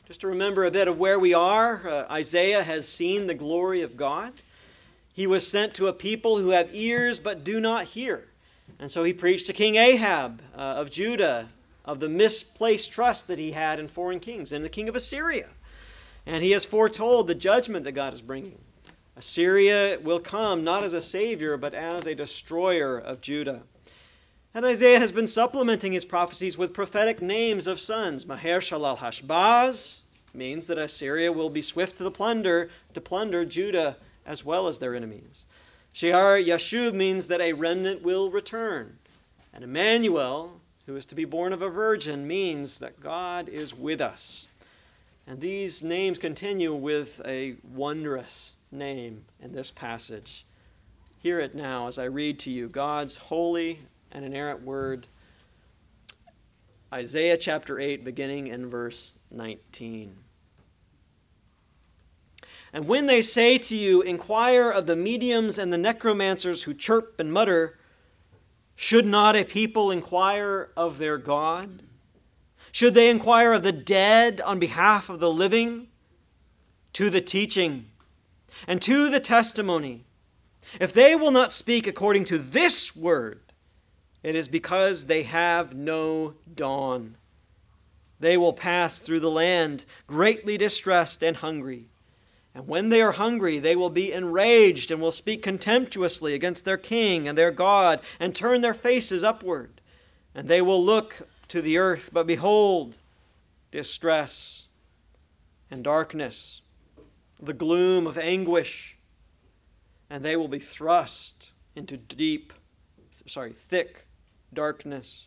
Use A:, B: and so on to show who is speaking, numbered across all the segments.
A: Just to remember a bit of where we are, Isaiah has seen the glory of God. He was sent to a people who have ears but do not hear. And so he preached to King Ahab of Judah of the misplaced trust that he had in foreign kings and the king of Assyria. And he has foretold the judgment that God is bringing. Assyria will come not as a savior but as a destroyer of Judah. And Isaiah has been supplementing his prophecies with prophetic names of sons. Maher-shalal-hash-baz means that Assyria will be swift to plunder Judah as well as their enemies. Shear-yashub means that a remnant will return. And Emmanuel, who is to be born of a virgin, means that God is with us. And these names continue with a wondrous name in this passage. Hear it now as I read to you God's holy and inerrant word. Isaiah chapter 8, beginning in verse 19. And when they say to you, inquire of the mediums and the necromancers who chirp and mutter, should not a people inquire of their God? Should they inquire of the dead on behalf of the living? To the teaching and to the testimony. If they will not speak according to this word, it is because they have no dawn. They will pass through the land, greatly distressed and hungry. And when they are hungry, they will be enraged and will speak contemptuously against their king and their God and turn their faces upward. And they will look to the earth, but behold, distress and darkness, the gloom of anguish, and they will be thrust into thick darkness.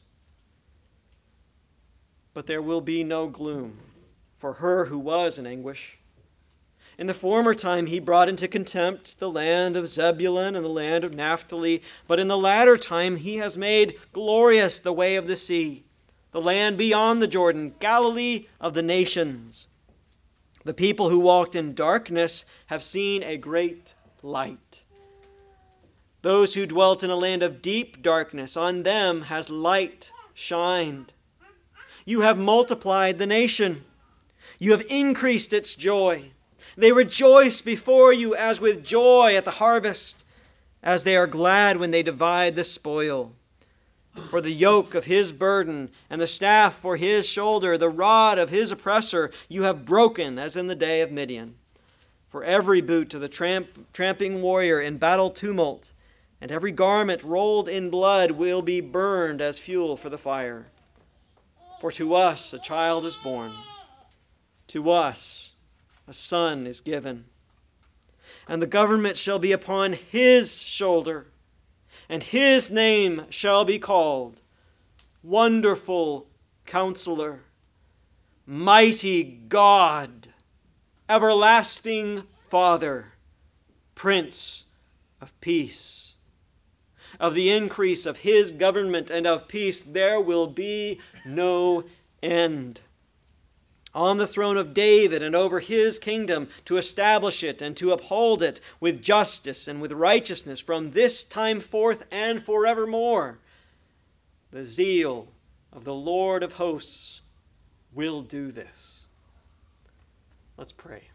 A: But there will be no gloom for her who was in anguish. In the former time he brought into contempt the land of Zebulun and the land of Naphtali, but in the latter time he has made glorious the way of the sea, the land beyond the Jordan, Galilee of the nations. The people who walked in darkness have seen a great light. Those who dwelt in a land of deep darkness, on them has light shined. You have multiplied the nation. You have increased its joy. They rejoice before you as with joy at the harvest, as they are glad when they divide the spoil. For the yoke of his burden and the staff for his shoulder, the rod of his oppressor, you have broken as in the day of Midian. For every boot of the tramping warrior in battle tumult, and every garment rolled in blood will be burned as fuel for the fire. For to us a child is born, to us a son is given, and the government shall be upon his shoulder, and his name shall be called Wonderful Counselor, Mighty God, Everlasting Father, Prince of Peace. Of the increase of his government and of peace there will be no end. On the throne of David and over his kingdom, to establish it and to uphold it with justice and with righteousness from this time forth and forevermore. The zeal of the Lord of hosts will do this. Let's pray.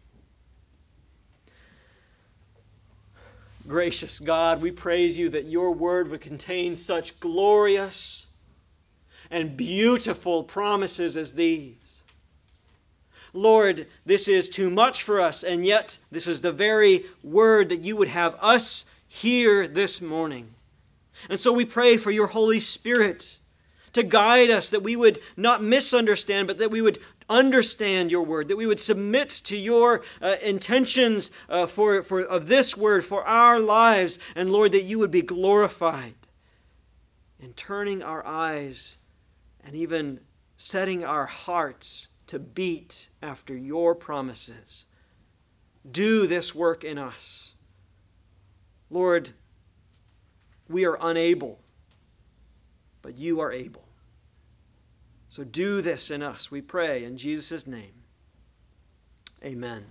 A: Gracious God, we praise you that your word would contain such glorious and beautiful promises as these. Lord, this is too much for us, and yet this is the very word that you would have us hear this morning. And so we pray for your Holy Spirit to guide us, that we would not misunderstand, but that we would understand your word, that we would submit to your intentions of this word for our lives, and Lord, that you would be glorified in turning our eyes and even setting our hearts to beat after your promises. Do this work in us. Lord, we are unable, but you are able. So do this in us, we pray in Jesus' name. Amen.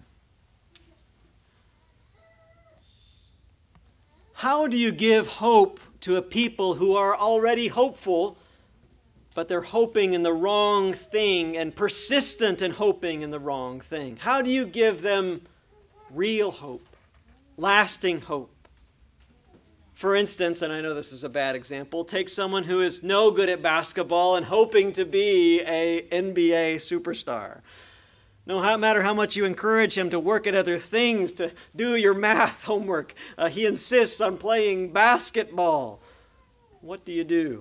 A: How do you give hope to a people who are already hopeful but they're hoping in the wrong thing and persistent in hoping in the wrong thing? How do you give them real hope, lasting hope? For instance, and I know this is a bad example, take someone who is no good at basketball and hoping to be an NBA superstar. No matter how much you encourage him to work at other things, to do your math homework, he insists on playing basketball. What do you do?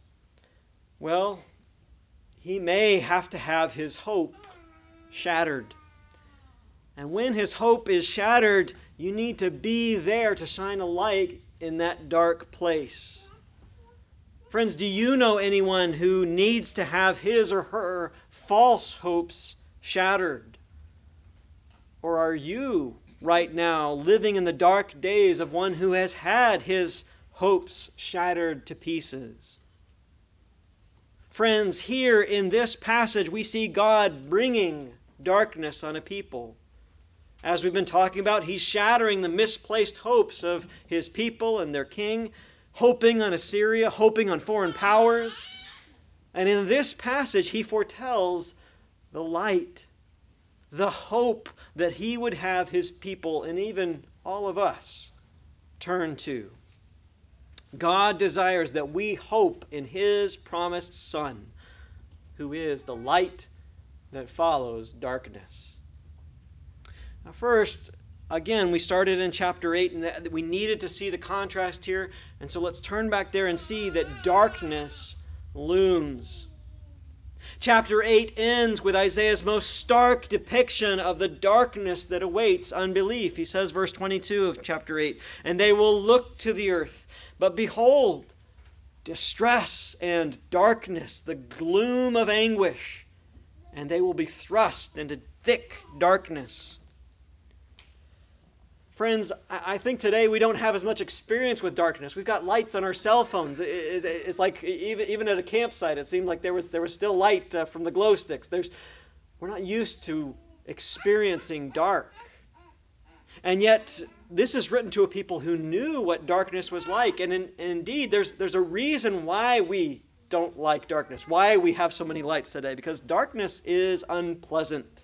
A: Well, he may have to have his hope shattered. And when his hope is shattered, you need to be there to shine a light in that dark place. Friends, do you know anyone who needs to have his or her false hopes shattered? Or are you right now living in the dark days of one who has had his hopes shattered to pieces? Friends, here in this passage we see God bringing darkness on a people. As we've been talking about, he's shattering the misplaced hopes of his people and their king, hoping on Assyria, hoping on foreign powers. And in this passage, he foretells the light, the hope that he would have his people and even all of us turn to. God desires that we hope in his promised Son, who is the light that follows darkness. Now, first, again, we started in chapter 8 and that we needed to see the contrast here. And so let's turn back there and see that darkness looms. Chapter 8 ends with Isaiah's most stark depiction of the darkness that awaits unbelief. He says, verse 22 of chapter 8, "And they will look to the earth, but behold, distress and darkness, the gloom of anguish, and they will be thrust into thick darkness." Friends, I think today we don't have as much experience with darkness. We've got lights on our cell phones. It's like even at a campsite, it seemed like there was still light from the glow sticks. We're not used to experiencing dark. And yet, this is written to a people who knew what darkness was like. And indeed, there's a reason why we don't like darkness, why we have so many lights today, because darkness is unpleasant.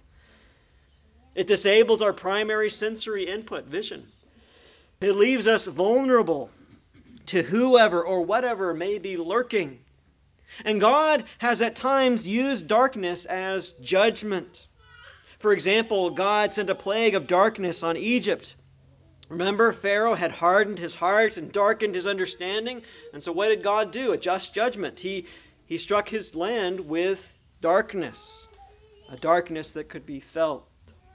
A: It disables our primary sensory input, vision. It leaves us vulnerable to whoever or whatever may be lurking. And God has at times used darkness as judgment. For example, God sent a plague of darkness on Egypt. Remember, Pharaoh had hardened his heart and darkened his understanding. And so what did God do? A just judgment. He struck his land with darkness, a darkness that could be felt.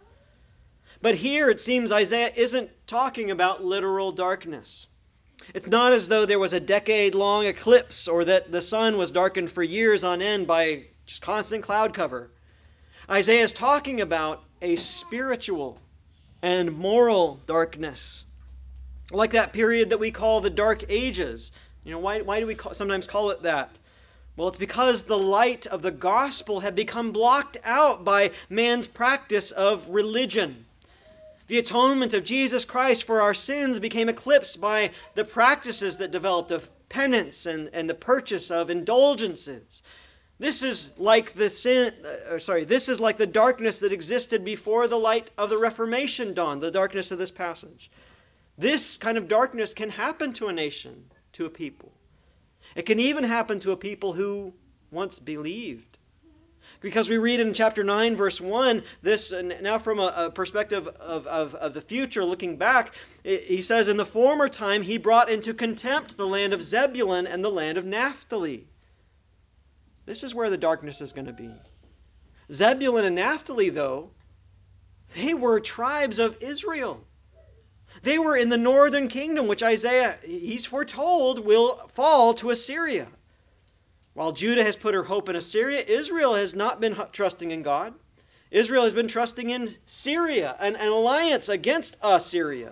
A: But here it seems Isaiah isn't talking about literal darkness. It's not as though there was a decade-long eclipse or that the sun was darkened for years on end by just constant cloud cover. Isaiah is talking about a spiritual and moral darkness, like that period that we call the Dark Ages. Why do we sometimes call it that? Well, it's because the light of the gospel had become blocked out by man's practice of religion. The atonement of Jesus Christ for our sins became eclipsed by the practices that developed of penance and the purchase of indulgences. This is like this is like the darkness that existed before the light of the Reformation dawned, the darkness of this passage. This kind of darkness can happen to a nation, to a people. It can even happen to a people who once believed. Because we read in chapter 9, verse 1, this now from a perspective of the future, looking back, he says, "In the former time he brought into contempt the land of Zebulun and the land of Naphtali." This is where the darkness is going to be. Zebulun and Naphtali, though, they were tribes of Israel. They were in the northern kingdom, which Isaiah, he's foretold, will fall to Assyria. While Judah has put her hope in Assyria, Israel has not been trusting in God. Israel has been trusting in Syria, an alliance against Assyria.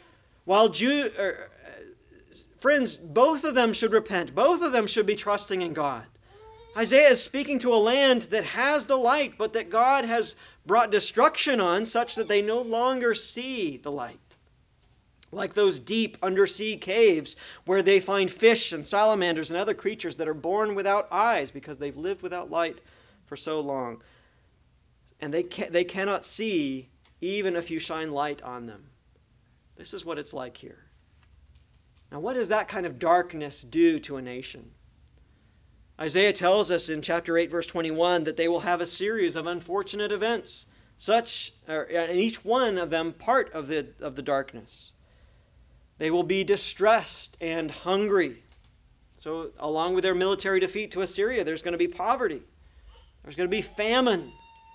A: Friends, both of them should repent. Both of them should be trusting in God. Isaiah is speaking to a land that has the light, but that God has brought destruction on such that they no longer see the light. like those deep undersea caves where they find fish and salamanders and other creatures that are born without eyes because they've lived without light for so long. And they cannot see even if you shine light on them. This is what it's like here. Now, what does that kind of darkness do to a nation? Isaiah tells us in chapter 8, verse 21, that they will have a series of unfortunate events, and each one of them part of the darkness. They will be distressed and hungry. So, along with their military defeat to Assyria, there's going to be poverty. There's going to be famine.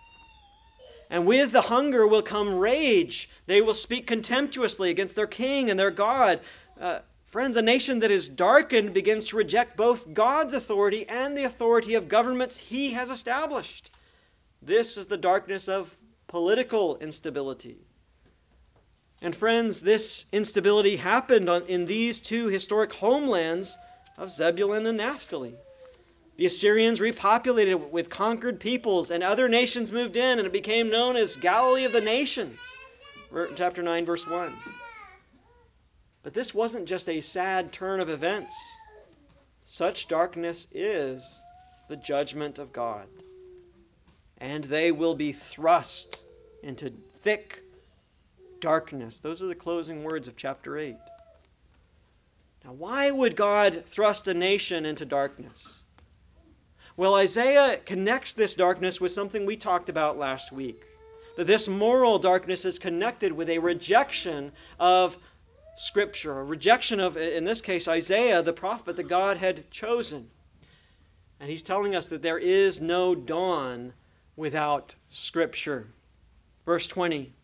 A: And with the hunger will come rage. They will speak contemptuously against their king and their God. Friends, a nation that is darkened begins to reject both God's authority and the authority of governments he has established. This is the darkness of political instability. And friends, this instability happened in these two historic homelands of Zebulun and Naphtali. The Assyrians repopulated it with conquered peoples, and other nations moved in, and it became known as Galilee of the nations. Chapter 9, verse 1. But this wasn't just a sad turn of events. Such darkness is the judgment of God. And they will be thrust into thick darkness. Those are the closing words of chapter 8. Now, why would God thrust a nation into darkness? Well, Isaiah connects this darkness with something we talked about last week. That this moral darkness is connected with a rejection of Scripture, a rejection of, in this case, Isaiah, the prophet that God had chosen. And he's telling us that there is no dawn without Scripture. Verse 20.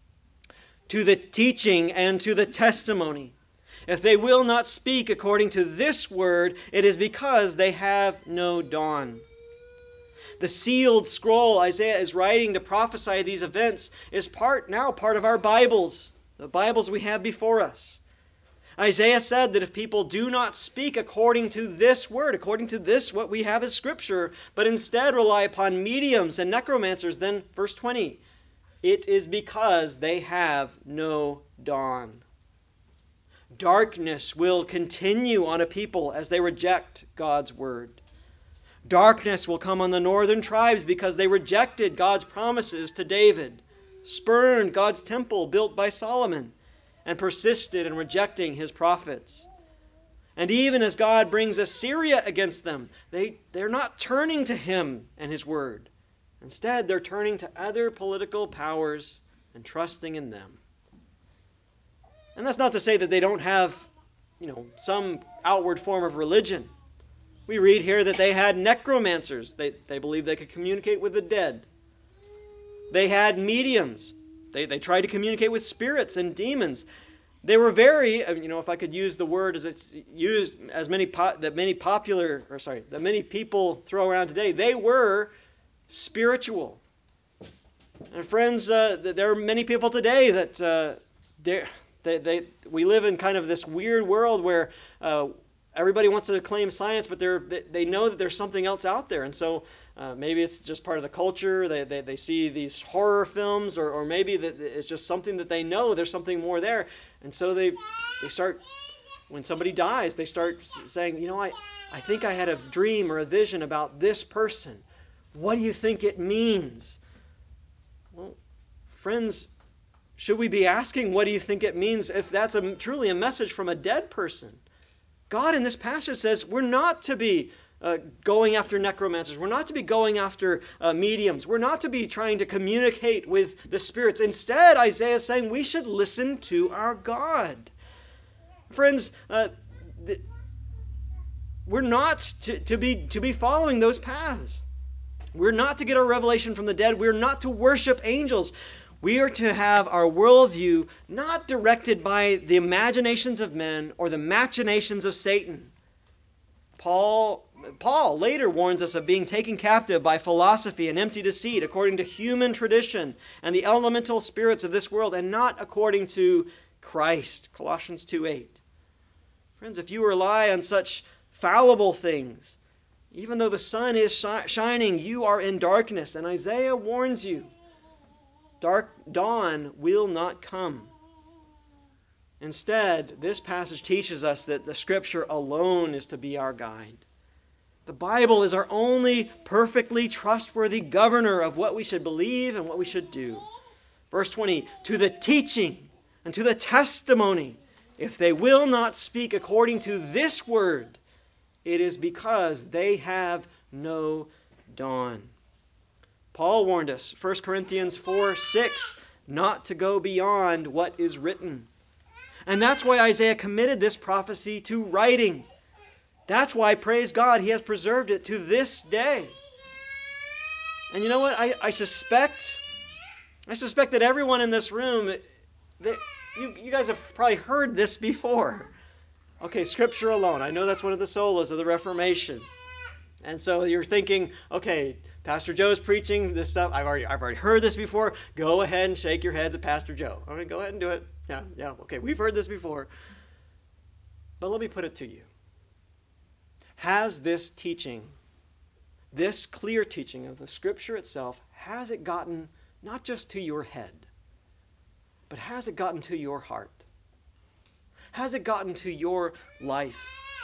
A: To the teaching and to the testimony. If they will not speak according to this word, it is because they have no dawn. The sealed scroll Isaiah is writing to prophesy these events is now part of our Bibles, the Bibles we have before us. Isaiah said that if people do not speak according to this word, according to this, what we have as Scripture, but instead rely upon mediums and necromancers, then verse 20, it is because they have no dawn. Darkness will continue on a people as they reject God's word. Darkness will come on the northern tribes because they rejected God's promises to David, spurned God's temple built by Solomon, and persisted in rejecting his prophets. And even as God brings Assyria against them, they're not turning to him and his word. Instead, they're turning to other political powers and trusting in them. And that's not to say that they don't have, some outward form of religion. We read here that they had necromancers. They believed they could communicate with the dead. They had mediums. They tried to communicate with spirits and demons. They were very, if I could use the word as it's used, that many people throw around today, they were spiritual. And friends, there are many people today that we live in kind of this weird world where everybody wants to claim science, but they know that there's something else out there. And so maybe it's just part of the culture. They see these horror films, or maybe that it's just something that they know there's something more there. And so they start, when somebody dies, they start saying, I think I had a dream or a vision about this person. What do you think it means? Well, friends, should we be asking, what do you think it means, if that's truly a message from a dead person? God in this passage says we're not to be going after necromancers. We're not to be going after mediums. We're not to be trying to communicate with the spirits. Instead, Isaiah is saying we should listen to our God. Friends, we're not to be following those paths. We're not to get our revelation from the dead. We're not to worship angels. We are to have our worldview not directed by the imaginations of men or the machinations of Satan. Paul later warns us of being taken captive by philosophy and empty deceit according to human tradition and the elemental spirits of this world, and not according to Christ. Colossians 2:8. Friends, if you rely on such fallible things, even though the sun is shining, you are in darkness. And Isaiah warns you, dawn will not come. Instead, this passage teaches us that the Scripture alone is to be our guide. The Bible is our only perfectly trustworthy governor of what we should believe and what we should do. Verse 20, to the teaching and to the testimony, if they will not speak according to this word, it is because they have no dawn. Paul warned us, 1 Corinthians 4:6, not to go beyond what is written. And that's why Isaiah committed this prophecy to writing. That's why, praise God, he has preserved it to this day. And you know what? I suspect that everyone in this room, you guys have probably heard this before. Okay, Scripture alone. I know that's one of the solas of the Reformation. And so you're thinking, okay, Pastor Joe's preaching this stuff. I've already heard this before. Go ahead and shake your heads at Pastor Joe. All right, go ahead and do it. Yeah, okay, we've heard this before. But let me put it to you. Has this teaching, this clear teaching of the Scripture itself, has it gotten not just to your head, but has it gotten to your heart? Has it gotten to your life?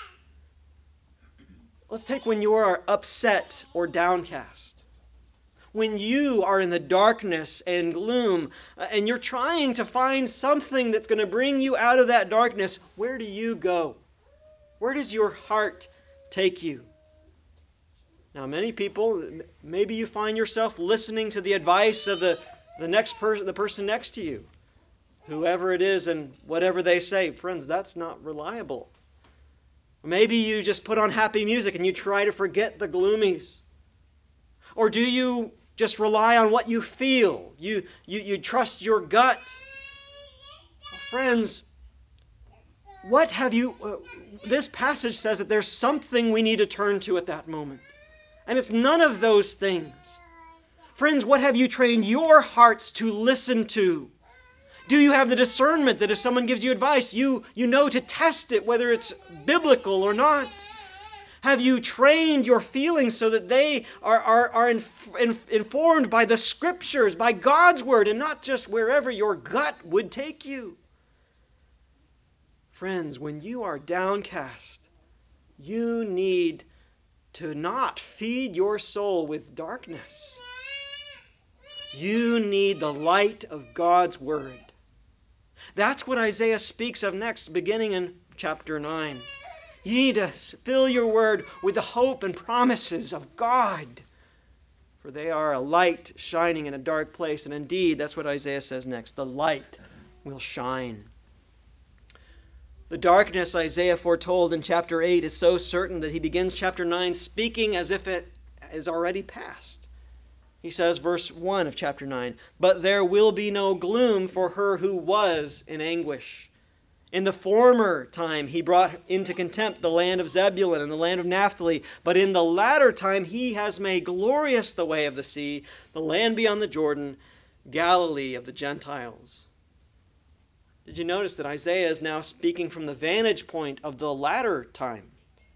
A: Let's take when you are upset or downcast. When you are in the darkness and gloom and you're trying to find something that's going to bring you out of that darkness, where do you go? Where does your heart take you? Now, many people, maybe you find yourself listening to the advice of the person next to you, whoever it is and whatever they say. Friends, that's not reliable. Maybe you just put on happy music and you try to forget the gloomies. Or do you just rely on what you feel? You trust your gut. Friends, what have you... this passage says that there's something we need to turn to at that moment. And it's none of those things. Friends, what have you trained your hearts to listen to? Do you have the discernment that if someone gives you advice, you know to test it, whether it's biblical or not? Have you trained your feelings so that they are informed by the Scriptures, by God's Word, and not just wherever your gut would take you? Friends, when you are downcast, you need to not feed your soul with darkness. You need the light of God's Word. That's what Isaiah speaks of next, beginning in chapter 9. You need to fill your word with the hope and promises of God, for they are a light shining in a dark place. And indeed, that's what Isaiah says next. The light will shine. The darkness Isaiah foretold in chapter 8 is so certain that he begins chapter 9 speaking as if it is already past. He says, verse 1 of chapter 9, "But there will be no gloom for her who was in anguish. In the former time he brought into contempt the land of Zebulun and the land of Naphtali, but in the latter time he has made glorious the way of the sea, the land beyond the Jordan, Galilee of the Gentiles." Did you notice that Isaiah is now speaking from the vantage point of the latter time?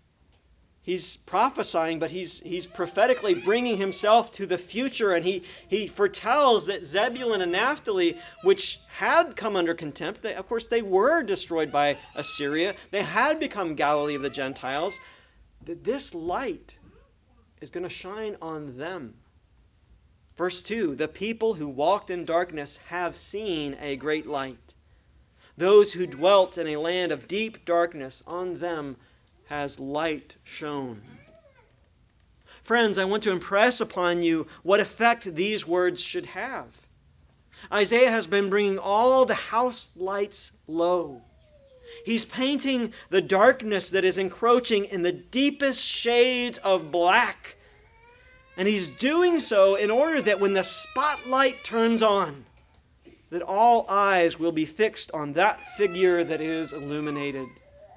A: He's prophesying, but he's prophetically bringing himself to the future, and he foretells that Zebulun and Naphtali, which had come under contempt, of course they were destroyed by Assyria, they had become Galilee of the Gentiles, that this light is going to shine on them. Verse 2, "The people who walked in darkness have seen a great light. Those who dwelt in a land of deep darkness, on them has light shone." Friends, I want to impress upon you what effect these words should have. Isaiah has been bringing all the house lights low. He's painting the darkness that is encroaching in the deepest shades of black. And he's doing so in order that when the spotlight turns on, that all eyes will be fixed on that figure that is illuminated.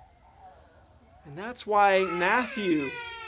A: And that's why Matthew,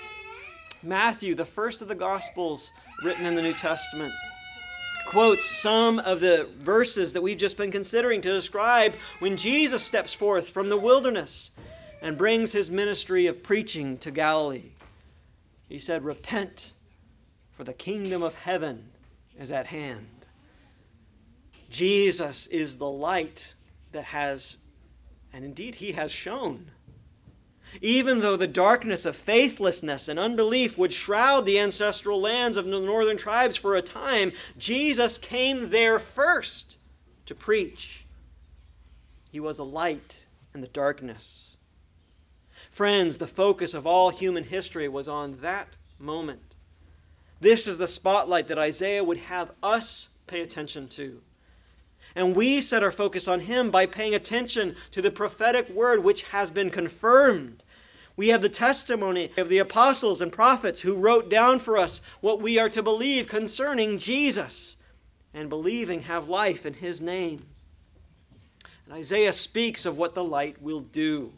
A: the first of the Gospels written in the New Testament, quotes some of the verses that we've just been considering to describe when Jesus steps forth from the wilderness and brings his ministry of preaching to Galilee. He said, "Repent, for the kingdom of heaven is at hand." Jesus is the light that has And indeed, he has shown. Even though the darkness of faithlessness and unbelief would shroud the ancestral lands of the northern tribes for a time, Jesus came there first to preach. He was a light in the darkness. Friends, the focus of all human history was on that moment. This is the spotlight that Isaiah would have us pay attention to. And we set our focus on him by paying attention to the prophetic word which has been confirmed. We have the testimony of the apostles and prophets who wrote down for us what we are to believe concerning Jesus, and believing have life in his name. And Isaiah speaks of what the light will do.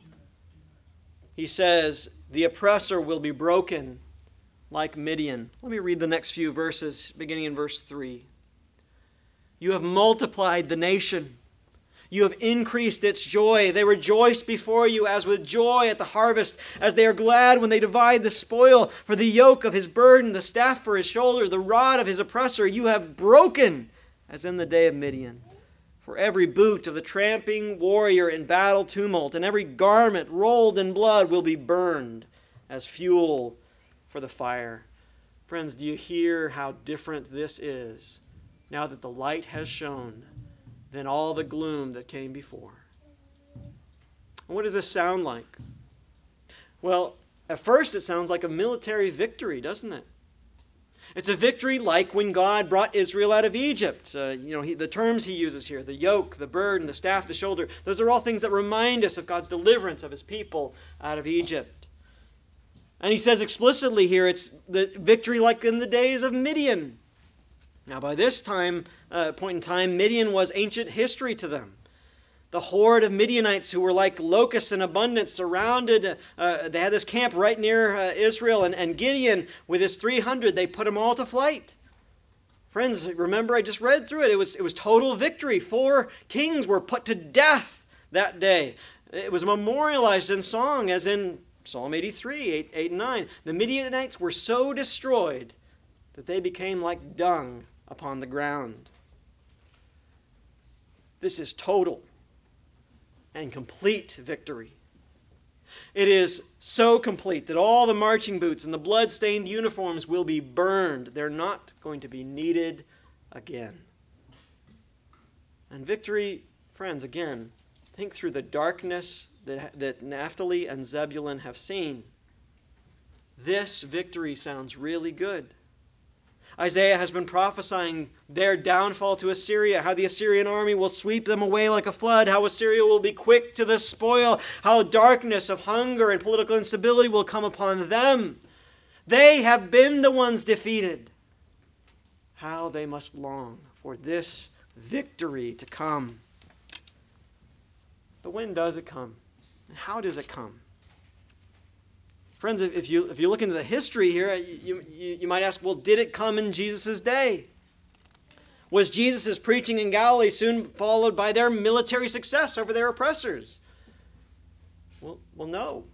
A: He says, the oppressor will be broken like Midian. Let me read the next few verses, beginning in verse 3. You have multiplied the nation. You have increased its joy. They rejoice before you as with joy at the harvest, as they are glad when they divide the spoil. For the yoke of his burden, the staff for his shoulder, the rod of his oppressor, you have broken, as in the day of Midian. For every boot of the tramping warrior in battle tumult, and every garment rolled in blood will be burned as fuel for the fire. Friends, do you hear how different this is now that the light has shone than all the gloom that came before? And what does this sound like? Well, at first it sounds like a military victory, doesn't it? It's a victory like when God brought Israel out of Egypt. The terms he uses here, the yoke, the burden, the staff, the shoulder, those are all things that remind us of God's deliverance of his people out of Egypt. And he says explicitly here, it's the victory like in the days of Midian. Now, by this point in time, Midian was ancient history to them. The horde of Midianites who were like locusts in abundance surrounded, they had this camp right near Israel, and Gideon, with his 300, they put them all to flight. Friends, remember I just read through it. It was total victory. 4 kings were put to death that day. It was memorialized in song, as in Psalm 83, 8 and 9. The Midianites were so destroyed that they became like dung upon the ground. This is total and complete victory. It is so complete that all the marching boots and the blood-stained uniforms will be burned. They're not going to be needed again. And victory, friends, again, think through the darkness that Naphtali and Zebulun have seen. This victory sounds really good. Isaiah has been prophesying their downfall to Assyria, how the Assyrian army will sweep them away like a flood, how Assyria will be quick to the spoil, how darkness of hunger and political instability will come upon them. They have been the ones defeated. How they must long for this victory to come. But when does it come? And how does it come? Friends, if you look into the history here, you might ask, well, did it come in Jesus' day? Was Jesus' preaching in Galilee soon followed by their military success over their oppressors? Well, no.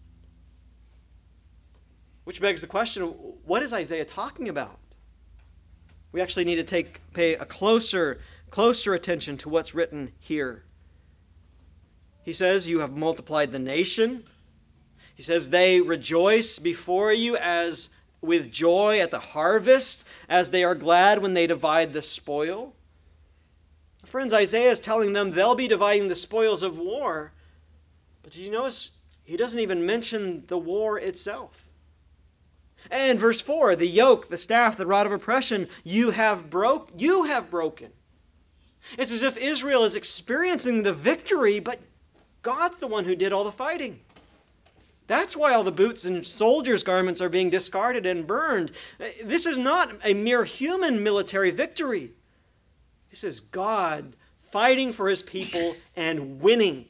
A: Which begs the question, what is Isaiah talking about? We actually need to pay a closer attention to what's written here. He says, you have multiplied the nation. He says, they rejoice before you as with joy at the harvest, as they are glad when they divide the spoil. Friends, Isaiah is telling them they'll be dividing the spoils of war. But did you notice he doesn't even mention the war itself? And verse 4, the yoke, the staff, the rod of oppression, you have broken. It's as if Israel is experiencing the victory, but God's the one who did all the fighting. That's why all the boots and soldiers' garments are being discarded and burned. This is not a mere human military victory. This is God fighting for his people and winning.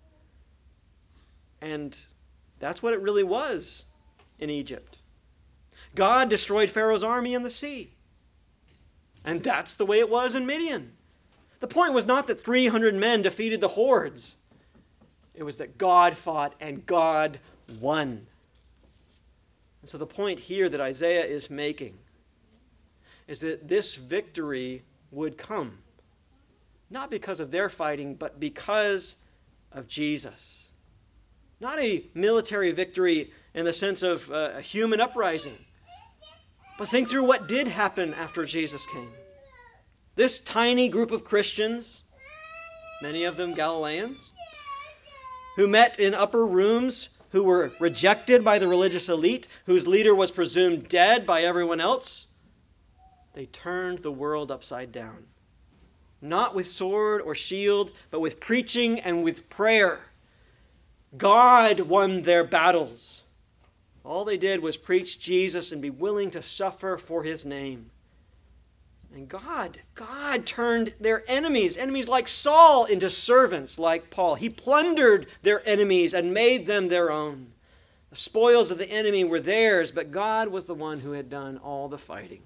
A: And that's what it really was in Egypt. God destroyed Pharaoh's army in the sea. And that's the way it was in Midian. The point was not that 300 men defeated the hordes. It was that God fought and God won. And so the point here that Isaiah is making is that this victory would come, not because of their fighting, but because of Jesus. Not a military victory in the sense of a human uprising, but think through what did happen after Jesus came. This tiny group of Christians, many of them Galileans, who met in upper rooms, who were rejected by the religious elite, whose leader was presumed dead by everyone else, they turned the world upside down. Not with sword or shield, but with preaching and with prayer. God won their battles. All they did was preach Jesus and be willing to suffer for his name. And God turned their enemies like Saul, into servants like Paul. He plundered their enemies and made them their own. The spoils of the enemy were theirs, but God was the one who had done all the fighting.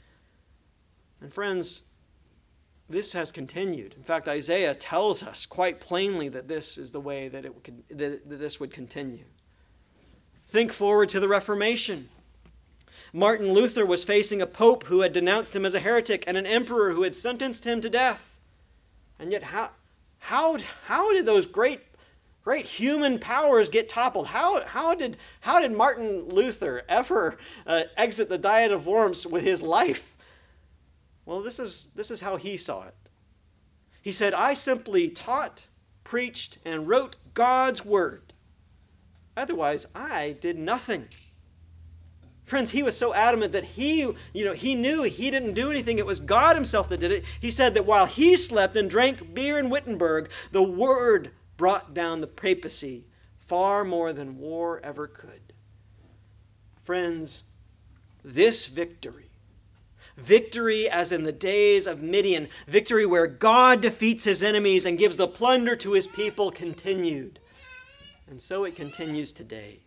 A: And friends, this has continued. In fact, Isaiah tells us quite plainly that this is the way that this would continue. Think forward to the Reformation. Martin Luther was facing a pope who had denounced him as a heretic and an emperor who had sentenced him to death. And yet how did those great human powers get toppled? How did Martin Luther ever exit the Diet of Worms with his life? Well, this is how he saw it. He said, "I simply taught, preached, and wrote God's word. Otherwise, I did nothing." Friends, he was so adamant that he knew he didn't do anything. It was God himself that did it. He said that while he slept and drank beer in Wittenberg, the word brought down the papacy far more than war ever could. Friends, this victory as in the days of Midian, victory where God defeats his enemies and gives the plunder to his people, continued. And so it continues today.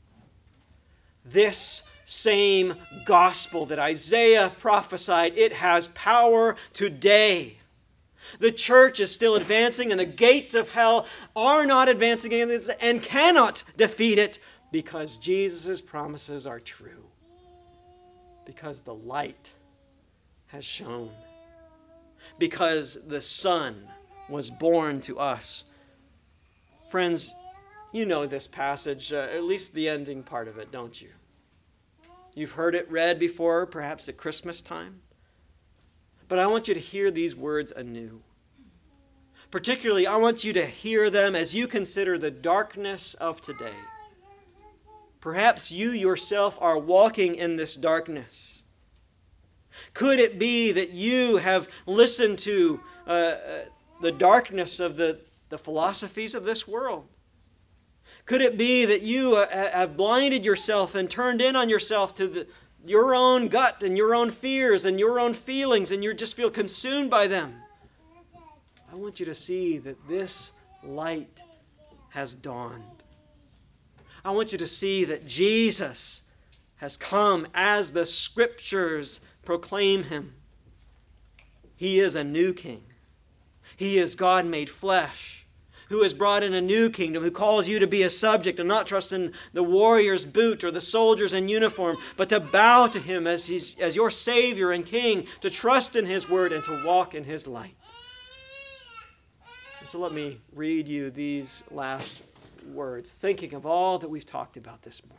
A: This same gospel that Isaiah prophesied, it has power today. The church is still advancing, and the gates of hell are not advancing against it and cannot defeat it, because Jesus' promises are true. Because the light has shone. Because the Son was born to us. Friends, you know this passage, at least the ending part of it, don't you? You've heard it read before, perhaps at Christmas time. But I want you to hear these words anew. Particularly, I want you to hear them as you consider the darkness of today. Perhaps you yourself are walking in this darkness. Could it be that you have listened to the darkness of the philosophies of this world? Could it be that you have blinded yourself and turned in on yourself to your own gut and your own fears and your own feelings, and you just feel consumed by them? I want you to see that this light has dawned. I want you to see that Jesus has come as the Scriptures proclaim him. He is a new king. He is God made flesh, who has brought in a new kingdom, who calls you to be a subject and not trust in the warrior's boot or the soldiers in uniform, but to bow to him as your Savior and King, to trust in his word and to walk in his light. And so let me read you these last words, thinking of all that we've talked about this morning.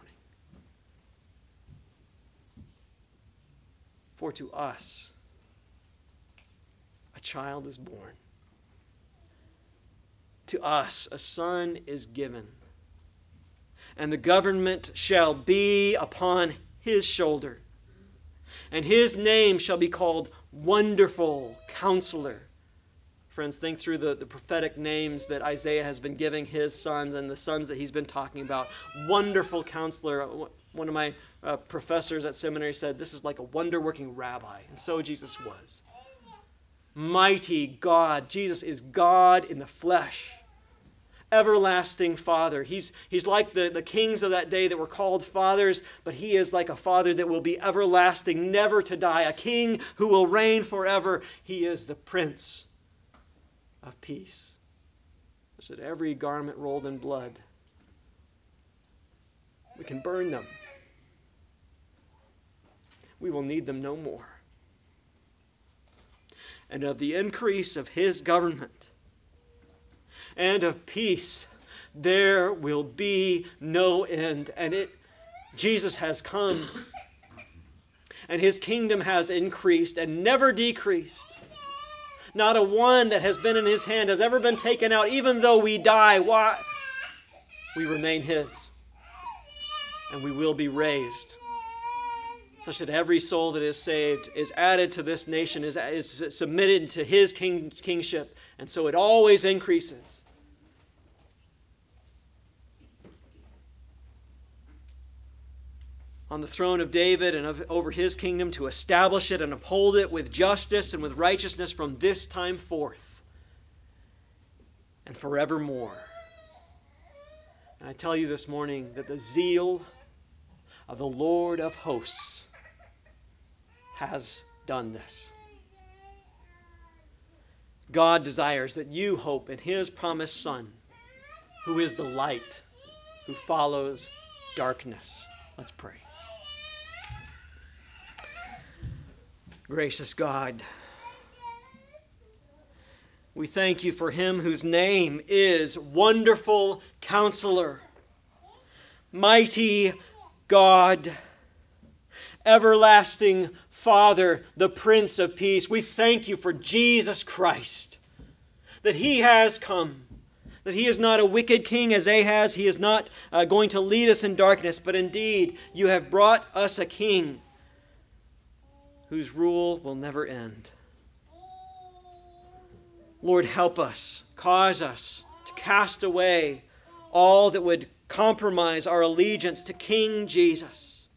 A: For to us a child is born. To us a son is given, and the government shall be upon his shoulder, and his name shall be called Wonderful Counselor. Friends, think through the prophetic names that Isaiah has been giving his sons and the sons that he's been talking about. Wonderful Counselor. One of my professors at seminary said, this is like a wonder-working rabbi, and so Jesus was. Mighty God. Jesus is God in the flesh. Everlasting Father. He's like the kings of that day that were called fathers, but he is like a father that will be everlasting, never to die, a king who will reign forever. He is the Prince of Peace. Such that every garment rolled in blood, we can burn them. We will need them no more. And of the increase of his government and of peace, there will be no end. And Jesus has come, and his kingdom has increased and never decreased. Not a one that has been in his hand has ever been taken out. Even though we die, why? We remain his. And we will be raised, such that every soul that is saved is added to this nation, is submitted to his kingship. And so it always increases. On the throne of David and over his kingdom, to establish it and uphold it with justice and with righteousness from this time forth and forevermore. And I tell you this morning that the zeal of the Lord of hosts has done this. God desires that you hope in his promised Son, who is the light, who follows darkness. Let's pray. Gracious God, we thank you for him whose name is Wonderful Counselor, Mighty God, Everlasting Father, the Prince of Peace. We thank you for Jesus Christ, that he has come, that he is not a wicked king as Ahaz. He is not going to lead us in darkness, but indeed you have brought us a king whose rule will never end. Lord, help us, cause us to cast away all that would compromise our allegiance to King Jesus.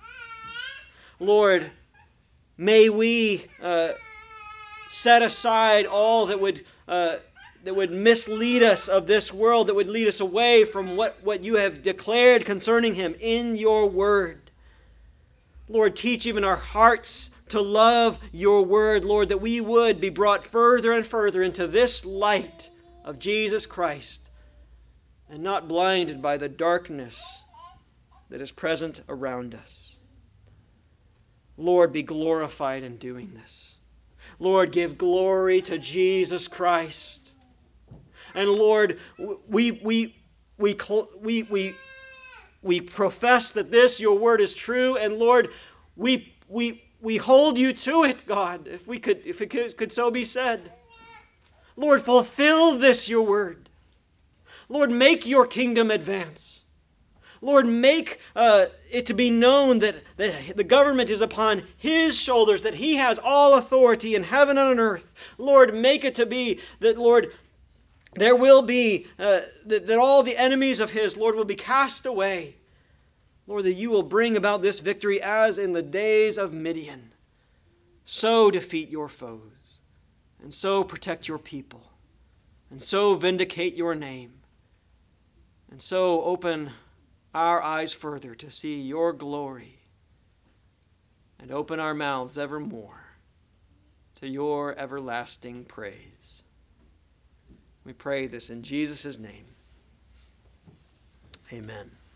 A: Lord, may we set aside all that would mislead us of this world, that would lead us away from what you have declared concerning him in your word. Lord, teach even our hearts to love your word, Lord, that we would be brought further and further into this light of Jesus Christ and not blinded by the darkness that is present around us. Lord, be glorified in doing this. Lord, give glory to Jesus Christ. And Lord, we profess that this, your word, is true. And Lord, we hold you to it, God, if it could so be said. Lord, fulfill this, your word. Lord, make your kingdom advance. Lord, make it to be known that the government is upon his shoulders, that he has all authority in heaven and on earth. Lord, make it to be that, Lord, there will be, that all the enemies of his, Lord, will be cast away. Lord, that you will bring about this victory as in the days of Midian. So defeat your foes, and so protect your people, and so vindicate your name, and so open our eyes further to see your glory, and open our mouths evermore to your everlasting praise. We pray this in Jesus' name. Amen.